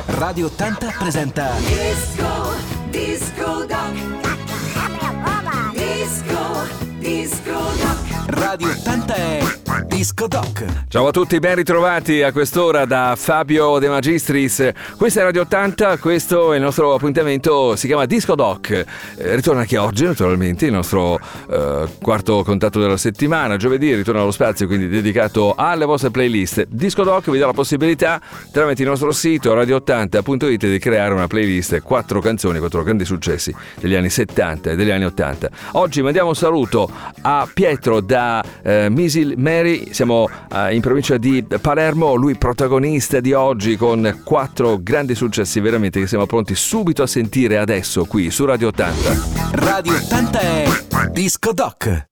Radio 80 presenta Disco Doc. Disco Doc. Radio 80 è Disco Doc. Ciao a tutti, ben ritrovati a quest'ora da Fabio De Magistris. Questa è Radio 80, questo è il nostro appuntamento, si chiama Disco Doc. Ritorna anche oggi, naturalmente, il nostro quarto contatto della settimana. Giovedì ritorna allo spazio, quindi dedicato alle vostre playlist. Disco Doc vi dà la possibilità, tramite il nostro sito radio80.it, di creare una playlist, 4 canzoni, 4 grandi successi degli anni 70 e degli anni 80. Oggi mandiamo un saluto a Pietro da Misil Mary, siamo in provincia di Palermo, lui protagonista di oggi con 4 grandi successi veramente che siamo pronti subito a sentire adesso qui su Radio 80. Radio 80 è Disco Doc.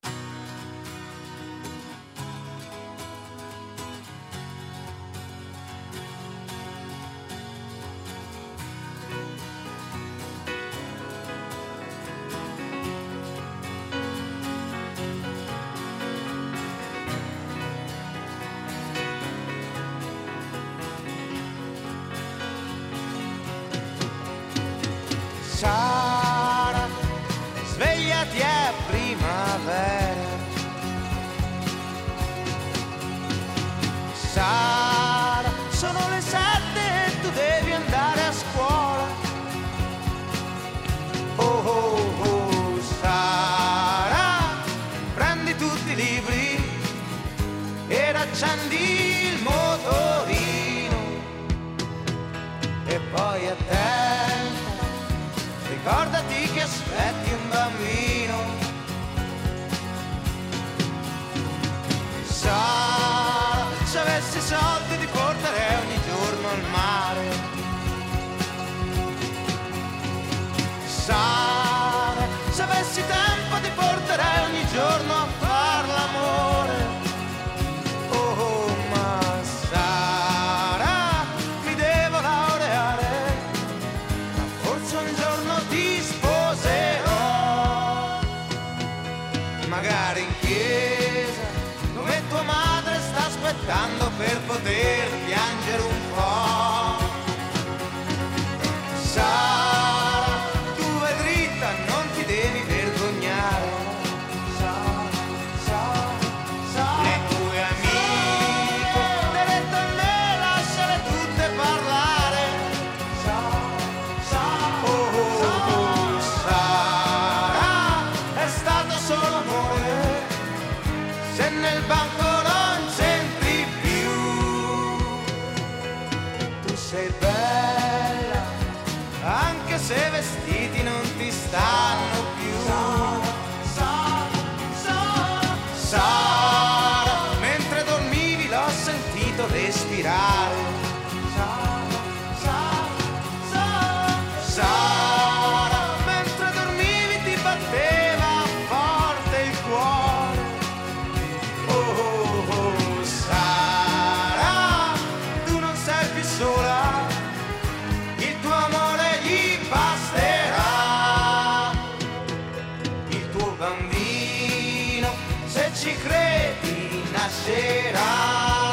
Sara, svegliati, è primavera. Sara, sono le 7 e tu devi andare a scuola. Oh, oh, oh, Sara, prendi tutti i libri ed accendi il motorino. E poi attenta, ricordati che aspetti un bambino. Sara, se avessi soldi ti porterei ogni giorno al mare. Sara, se avessi tempo ti porterei ogni giorno a far l'amore. Oh, ma Sara, mi devo laureare, ma forse un giorno ti sposerò, magari in chiesa, dove tua madre sta aspettando per poter piangere un po'. Sara, tu vai dritta, non ti devi vergognare. Le tue amiche, dirette a me, lasciale tutte parlare. Oh, Sara, è stato solo amore, se nel banco non c'entri più. Tu sei bella, anche se vestiti non ti stanno più. Sara, mentre dormivi l'ho sentito respirare. Sara, mentre dormivi ti batteva forte il cuore. Oh, oh, Sara, tu non sei più sola, il tuo amore gli basterà. Il tuo bambino, se ci credi, nascerà.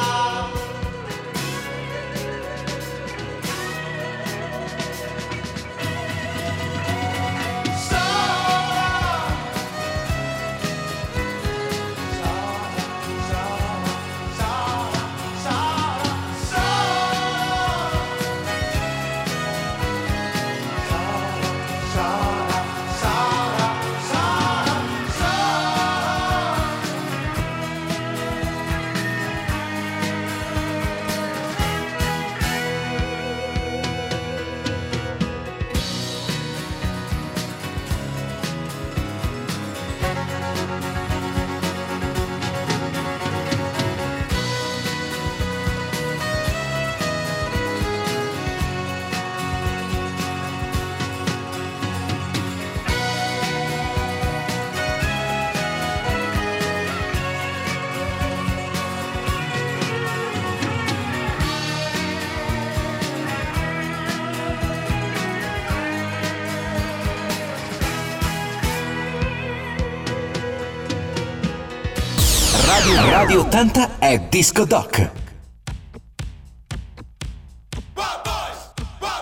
Radio 80 è Disco Doc. Wild boys,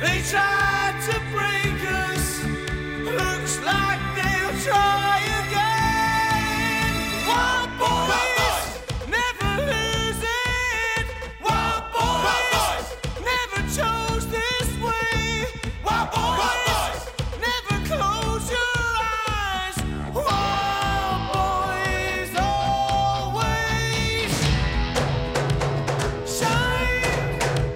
They tried to break us. Looks like they'll try again. Wild boys never lose it. Wild boys never chose this way. Wild boys never close your eyes. Wild boys always shine.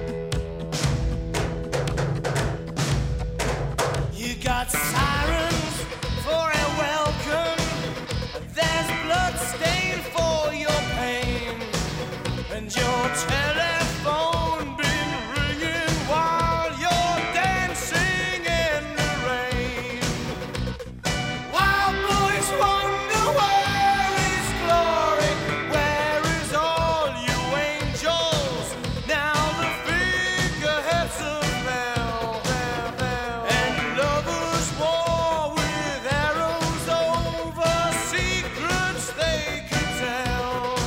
You got sirens for a welcome. There's blood stain for your pain, and your telephone been ringing while you're dancing in the rain. Wild boys wonder where is glory, where is all you angels? Now the figureheads have fell, and lovers war with arrows over secrets they could tell.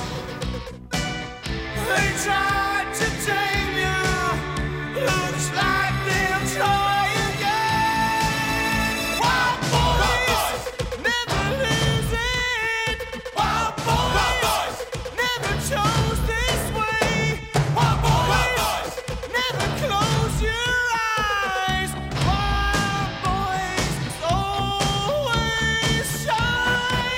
They tried to tame you. Looks like they'll try again. Wild boys never lose it. Wild boys never chose this way. Wild boys never close your eyes. Wild boys always shine.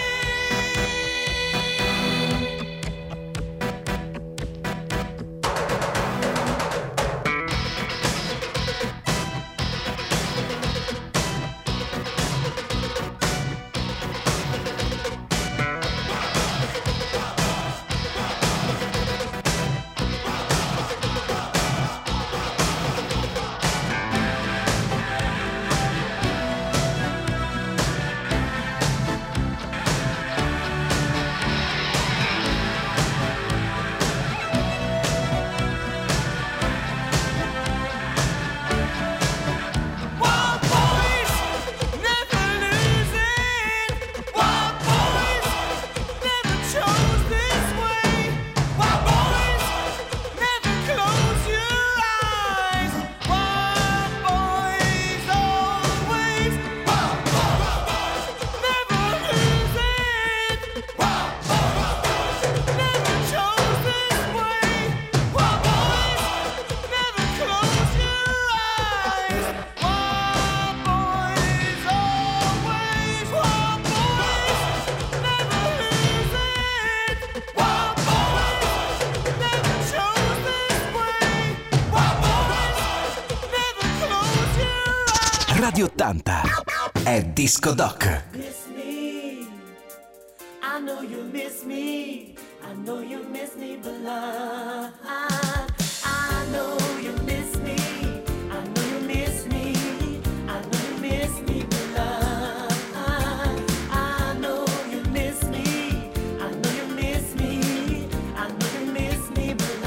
Wild boys never lose it. Wild boys never chose this way. Wild boys never close your eyes. Wild boys always. Wild boys never lose it. Wild boys never chose this way. Wild boys never close your eyes. Wild boys always. Wild boys never lose it. Wild boys never chose this way. Wild boys never close your eyes. Radio 80 è Disco Doc. Miss me. I know you miss me. I know you miss me, but I know you miss me. I know you miss me. I know you miss me, but I know you miss me. I know you miss me. I know you miss me, but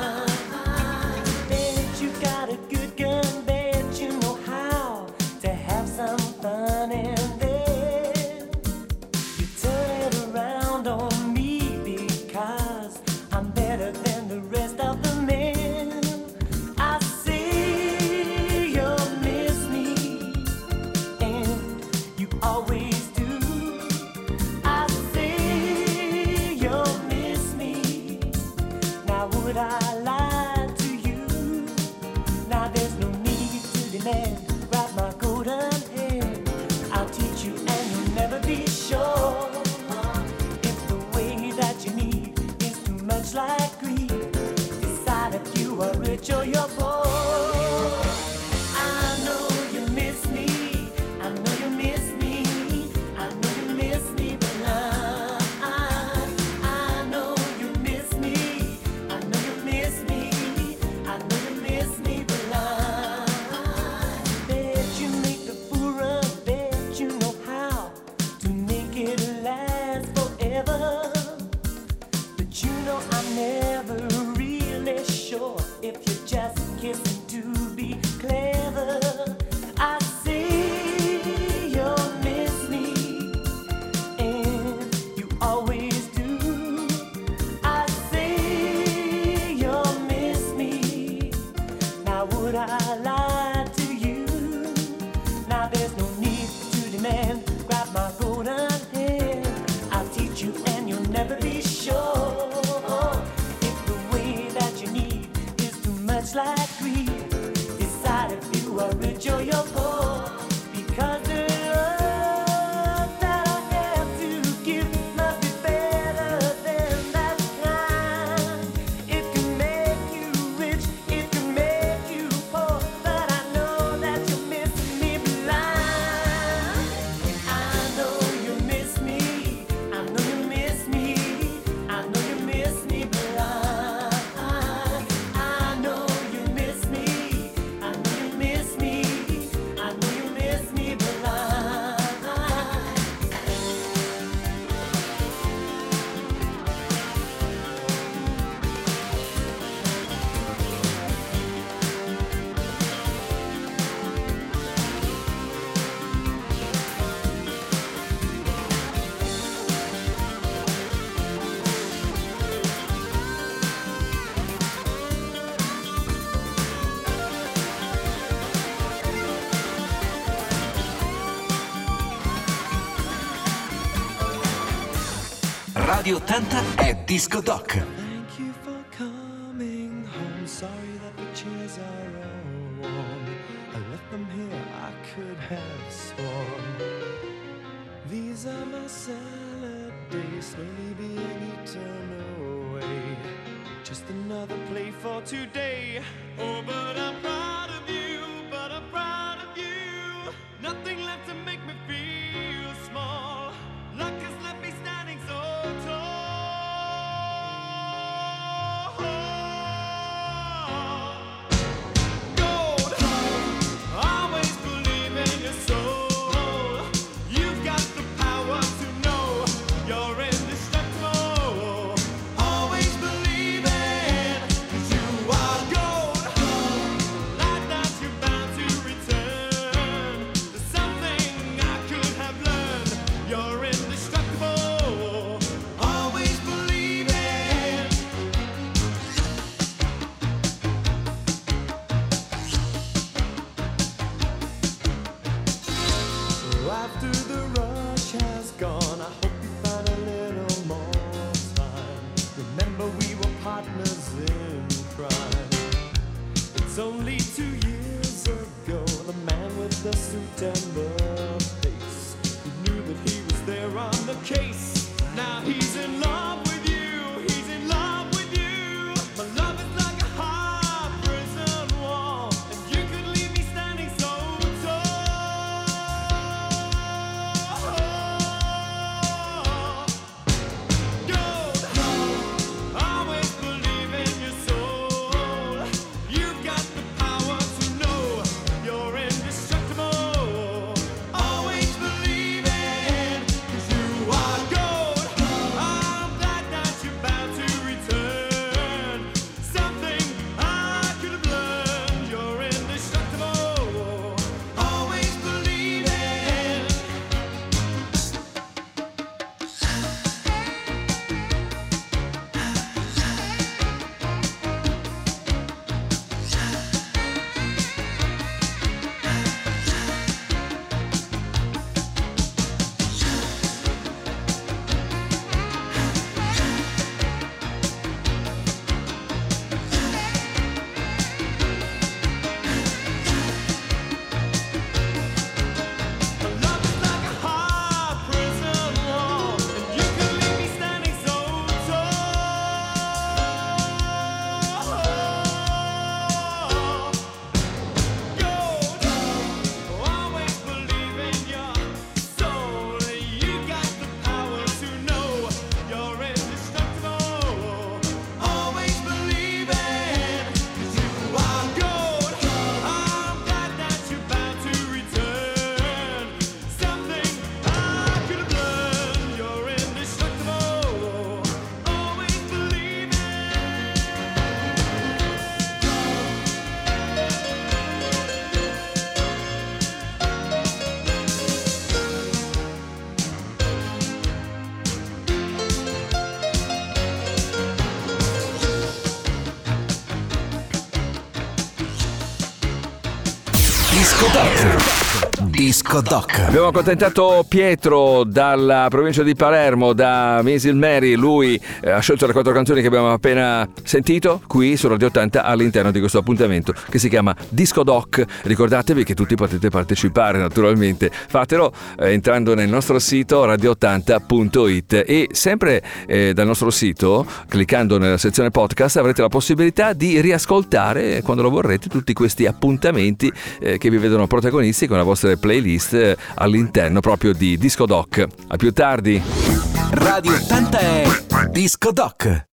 bet you got a good gun. Bet you know how to have some fun, and then you turn it around on me because I'm better than the rest of the men. I see you miss me, and you always do. I see you miss me. Now would I lie to you? Now there's no need to demand. Grab my golden hand. I'll teach you and you'll never be sure. If the way that you need is too much like greed, decide if you are rich or you're poor. I know you miss me. I know you miss me. I know you miss me, but I know you miss me. I know you miss me. I know you miss me, but bet you make the fool run. Bet you know how to make it last forever. But you know I'm never really sure if you're just kissing to be clever. I see you miss me, and you always do. I see you miss me. Now would I lie to in and grab my golden hand. I'll teach you and you'll never be sure. If the way that you need is too much like greed, decide if you are rich or you're poor. Because the love that I have to give must be better than that kind. It can make you rich, it can make you poor, but I know that you miss me blind. I know you miss me, I know you miss me, I know you miss me blind. I know you miss me, I know you miss me, I know you miss me blind. Radio 80 è Disco Doc. Thank you for coming home. Sorry that the chairs are all warm. I left them here, I could have sworn. These are my salad days, slowly being eaten away. Just another play for today. Oh, but I'm proud of you, but I'm proud of you. Nothing left to make me feel small. Luck has left me standing so tall. Gold, always believe in your soul. You've got the power to know you're indestructible. Always believe in, 'cause you are gold. Like that you're bound to return. There's something I could have learned. You're indestructible. Always believe in. After the rush has gone, I hope you find a little more time. Remember we were partners in crime. It's only 2 years ago, the man with the suit and the face, he knew that he was there on the case. Now he's in love with you, he's in love with you. My love is like a hard prison wall, and you could leave me standing so tall. Gold, always believe in your soul. You've got the power to know you're indestructible. Always believe in, 'cause you are gold. I'm glad that you're bound to return. Something I could have learned. You're indestructible. Always believe in. My love is like a hard prison wall, and you can leave me standing so tall. Gold, always believe in your soul. You got the power to know you're indestructible. Always believe in, 'cause you are gold. I'm glad that you're bound to return. Something I could have learned. You're indestructible. Always believe in. Disco Doc. Disco Doc. Abbiamo accontentato Pietro dalla provincia di Palermo, da Maisel Mary. Lui ha scelto le 4 canzoni che abbiamo appena sentito qui su Radio 80 all'interno di questo appuntamento che si chiama Disco Doc. Ricordatevi che tutti potete partecipare, naturalmente. Fatelo entrando nel nostro sito radio80.it e sempre dal nostro sito, cliccando nella sezione podcast, avrete la possibilità di riascoltare quando lo vorrete tutti questi appuntamenti che vi vedono protagonisti con la vostra playlist all'interno proprio di Disco Doc. A più tardi. Radio 80 è Disco Doc.